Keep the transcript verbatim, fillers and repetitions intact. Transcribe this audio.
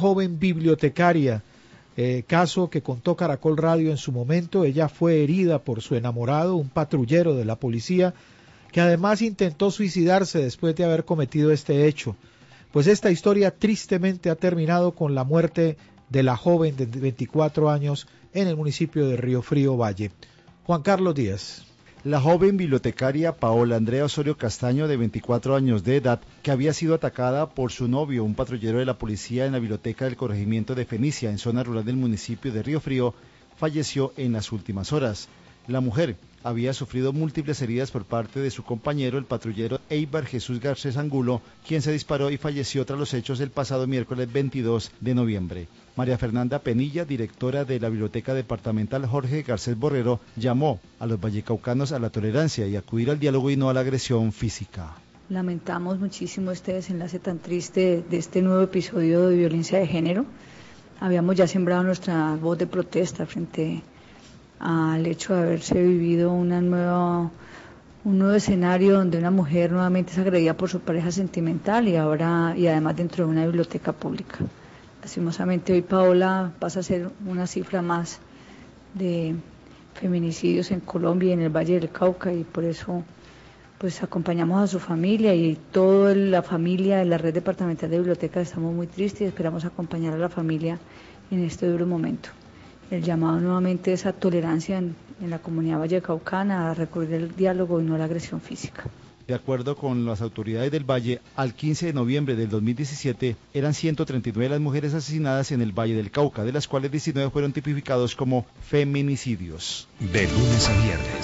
joven bibliotecaria, eh, caso que contó Caracol Radio en su momento. Ella fue herida por su enamorado, un patrullero de la policía, que además intentó suicidarse después de haber cometido este hecho. Pues esta historia tristemente ha terminado con la muerte de la joven de veinticuatro años en el municipio de Río Frío Valle. Juan Carlos Díaz. La joven bibliotecaria Paola Andrea Osorio Castaño, de veinticuatro años de edad, que había sido atacada por su novio, un patrullero de la policía, en la biblioteca del corregimiento de Fenicia, en zona rural del municipio de Río Frío, falleció en las últimas horas. La mujer había sufrido múltiples heridas por parte de su compañero, el patrullero Eibar Jesús Garcés Angulo, quien se disparó y falleció tras los hechos el pasado miércoles veintidós de noviembre. María Fernanda Penilla, directora de la Biblioteca Departamental Jorge Garcés Borrero, llamó a los vallecaucanos a la tolerancia y acudir al diálogo y no a la agresión física. Lamentamos muchísimo este desenlace tan triste de este nuevo episodio de violencia de género. Habíamos ya sembrado nuestra voz de protesta frente al hecho de haberse vivido una nueva, un nuevo escenario donde una mujer nuevamente es agredida por su pareja sentimental y ahora y además dentro de una biblioteca pública. Lastimosamente hoy Paola pasa a ser una cifra más de feminicidios en Colombia y en el Valle del Cauca, y por eso pues acompañamos a su familia y toda la familia de la red departamental de bibliotecas. Estamos muy tristes y esperamos acompañar a la familia en este duro momento. El llamado nuevamente es a tolerancia en, en la comunidad vallecaucana, a recurrir al diálogo y no a la agresión física. De acuerdo con las autoridades del Valle, al quince de noviembre del dos mil diecisiete eran ciento treinta y nueve las mujeres asesinadas en el Valle del Cauca, de las cuales diecinueve fueron tipificados como feminicidios. De lunes a viernes.